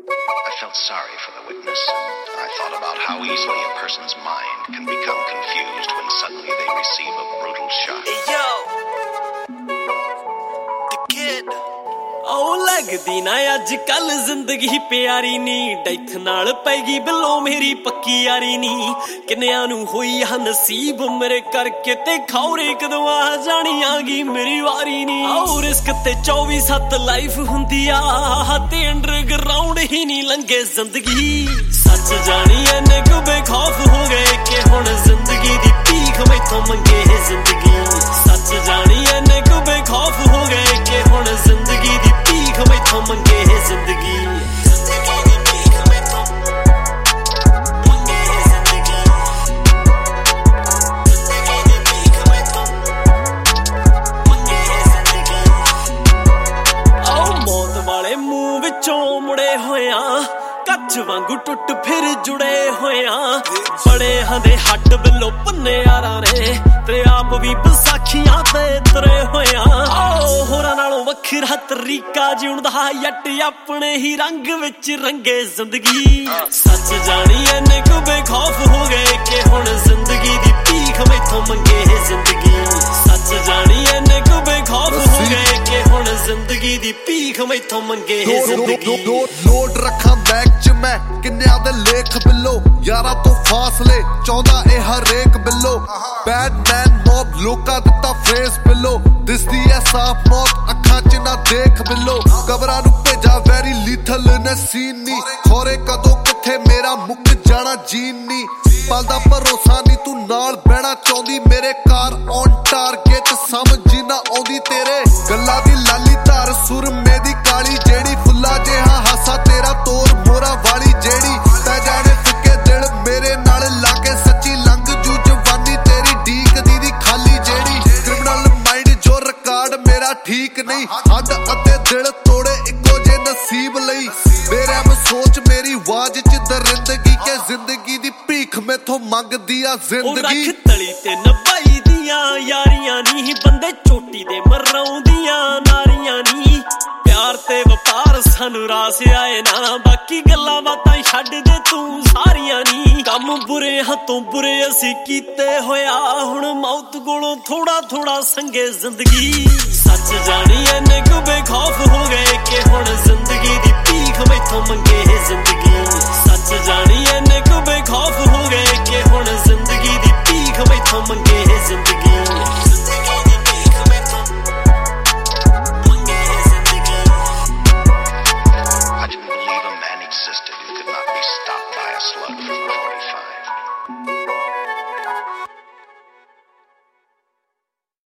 I felt sorry for the witness. I thought about how easily a person's mind can become confused when suddenly they receive a brutal shock. Hey yo, the kid. ਉਹ ਲੱਗਦੀ ਨਾ ਅੱਜ ਕੱਲ ਜ਼ਿੰਦਗੀ ਪਿਆਰੀ ਨੀ death ਨਾਲ ਪੈਗੀ ਬਿੱਲੋ ਮੇਰੀ ਪੱਕੀ ਯਾਰੀ ਨੀ ਕਿੰਨਿਆਂ ਨੂੰ ਹੋਈ ਆ ਨਸੀਬ ਮੇਰੇ ਕਰਕੇ ਤੇ ਖੌਰੇ ਕਦੋਂ ਆ ਜਾਣੀ ਆਗੀ ਮੇਰੀ ਵਾਰੀ ਨੀ ਆਉ ਰਿਸਕ ਤੇ 24/7 ਲਾਈਫ ਹੁੰਦੀ ਆ ਤੇ ਅੰਡਰਗਰਾਉਂਡ ਹੀ ਨਹੀਂ ਲੰਘੇ ਜ਼ਿੰਦਗੀ ਸੱਚ ਜਾਣੀ ਐਨੇ ਕੁ ਬੇਖੌਫ ਹੋ ਗਏ ਕਿ ਹੁਣ ਜ਼ਿੰਦਗੀ ਦੀ ਭੀਖ ਮੈਥੋਂ ਮੰਗੇ ਜ਼ਿੰਦਗੀ ਸੱਚ ਜਾਣੀ ਐਨੇ ਕੁ ਬੇਖੌਫ ਹੋ ਗਏ ਕਿ ਹੁਣ ਜ਼ਿੰਦਗੀ ਦੀ ਭੀਖ ਮੈਥੋਂ ਮੰਗੇ ਜ਼ਿੰਦਗੀ ਆਓ ਮੌਤ ਵਾਲੇ ਮੂੰਹ ਵਿੱਚੋਂ ਮੁੜੇ ਹੋਇਆ ਕੱਚ ਵਾਂਗੂ ਟੁੱਟ ਫਿਰ ਜੁੜੇ ਹੋਇਆ ਬੜੇ ਹੰਦੇ ਹੱਡ ਬਿੱਲੋ ਪੰਨੇ ਯਾਰਾਂ ਨੇ ਤੇ ਆਪ ਵੀ ਵਿਸਾਖੀਆਂ ਤੇ ਤੁਰੇ ਹੋਇਆ ਆਓ ਹੋਰਾਂ ਨਾਲੋਂ ਵੱਖਰਾ ਤਰੀਕਾ ਜਿਉਣ ਦਾ ਜੱਟ ਆਪਣੇ ਹੀ ਰੰਗ ਵਿੱਚ ਰੰਗੇ ਜ਼ਿੰਦਗੀ ਸੱਚ ਜਾਣੀ ਐਨੇ ਕੁ ਬੇਖੌਫ ਹੋ ਗਏ ਕਿ ਹੁਣ ਜ਼ਿੰਦਗੀ ਦੀ ਭੀਖ ਮੈਥੋਂ ਮੰਗੇ ਜ਼ਿੰਦਗੀ ਸੱਚ ਜਾਣੀ ਐਨੇ ਕੁ ਬੇਖੌਫ ਹੋ ਗਏ ਕਿ ਹੁਣ ਜ਼ਿੰਦਗੀ ਦੀ ਭੀਖ ਮੈਥੋਂ ਮੰਗੇ ਜ਼ਿੰਦਗੀ ਲੋਡ ਰੱਖਾਂ ਬੈਗ ਚ ਮੈਂ ਕਿੰਨਿਆਂ ਦੇ ਲੇਖ ਬਿੱਲੋ ਯਾਰਾਂ ਤੋਂ ਫਾਸਲੇ ਚਾਹੁੰਦਾ ਇਹ ਹਰੇਕ ਬਿੱਲੋ ਬੈਡਮੈਨ ਮੌਬ ਲੋਕਾਂ ਦਿੱਤਾ ਫਰੇਜ਼ ਬਿੱਲੋ ਦਿਸਦੀ ਐ ਸਾਫ ਮੌਤ ਅੱਖਾਂ ਚ ਨਾ ਦੇਖ ਬਿੱਲੋ ਕਬਰਾਂ ਨੂੰ ਭੇਜਾ ਵੈਰੀ ਲੀਥਲ ਨੇ ਸੀਨ ਨੀ ਖੋਰੇ ਕਦੋਂ ਕਿੱਥੇ ਮੇਰਾ ਮੁੱਕ ਜਾਣਾ ਜੀਨ ਨੀ ਪਲਦਾ ਭਰੋਸਾ ਨੀ ਤੂੰ ਨਾਲ ਬਹਿਣਾ ਚਾਹੁੰਦੀ ਮੇਰੇ ਕਾਰ ਔਨ ਟਾਰਗੇਟ ਸਮਝ ਨਾ ਆਉਂਦੀ ਤੇਰੇ ਗੱਲਾਂ ਦੀ ਲਾਲੀ ਧਾਰ ਸੁਰਮੇ ਦੀ ਕਾਲੀ ਜਿਹੜੀ ਫੁੱਲਾ ਜਿਹਾ ਹਾਸਾ ਤੇਰਾ ਤੋਰ ਮੋਰਾ ਵਾਲੀ ਜਿਹੜੀ ਤੈ ਜਾਣੇ ਫਿੱਕੇ ਦਿਲ ਮੇਰੇ ਨਾਲ ਲਾ ਕੇ ਸੱਚੀ ਲੰਘ ਜੂ ਜਵਾਨੀ ਤੇਰੀ ਢੀਕਦੀ ਦੀ ਖਾਲੀ ਜਿਹੜੀ ਕ੍ਰਿਮੀਨਲ ਮਾਈਂਡ ਜੋ ਰਿਕਾਰਡ ਮੇਰਾ ਠੀਕ ਨਹੀਂ ਹੱਡ ਅਤੇ ਦਿਲ ਤੋੜੇ ਇੱਕੋ ਜੇ ਨਸੀਬ ਲਈ ਬੇਰਹਿਮ ਸੋਚ ਮੇਰੀ ਆਵਾਜ਼ ਚ ਦਰਿੰਦਗੀ ਕੇ ਜ਼ਿੰਦਗੀ ਦੀ ਭੀਖ ਮੈਥੋਂ ਮੰਗਦੀ ਆ ਜ਼ਿੰਦਗੀ ਰੱਖ ਤਲੀ ਤੇ ਨਭਾਈ ਦੀਆਂ ਯਾਰੀਆਂ ਨੀ ਬੰਦੇ ਚੋਟੀ ਦੇ ਮਰਾਉਂਦੀਆਂ ਨਾਰੀਆਂ ਨੀ ਪਿਆਰ ਤੇ ਵਪਾਰ ਸਾਨੂੰ ਰਾਸ ਆਏ ਨਾ ਬਾਕੀ ਗੱਲਾਂ ਬਾਤਾਂ ਛੱਡ ਦੇ ਤੂੰ ਸਾਰੀਆਂ ਨੀ ਕੰਮ ਬੁਰੇ ਹੱਥੋਂ ਬੁਰੇ ਅਸੀਂ ਕੀਤੇ ਹੋਇਆ ਹੁਣ ਮੌਤ ਕੋਲੋਂ ਥੋੜਾ ਥੋੜਾ ਸੰਗੇ ਜ਼ਿੰਦਗੀ ਸੱਚ ਜਾਣੀ ਐਨੇ ਕੁ ਬੇਖੌਫ ਹੋ ਗਏ ਕਿ ਹੁਣ ਜ਼ਿੰਦਗੀ ਦੀ ਭੀਖ ਮੈਥੋਂ ਮੰਗੇ ਜ਼ਿੰਦਗੀ ਸੱਚ ਜਾਣੀ ਐਨੇ ਕੁ ਬੇਖੌਫ ਹੋ ਗਏ ਕਿ ਹੁਣ ਜ਼ਿੰਦਗੀ ਦੀ ਭੀਖ ਮੈਥੋਂ ਮੰਗੇ ਜ਼ਿੰਦਗੀ I didn't believe a man existed who could not be stopped by a slug from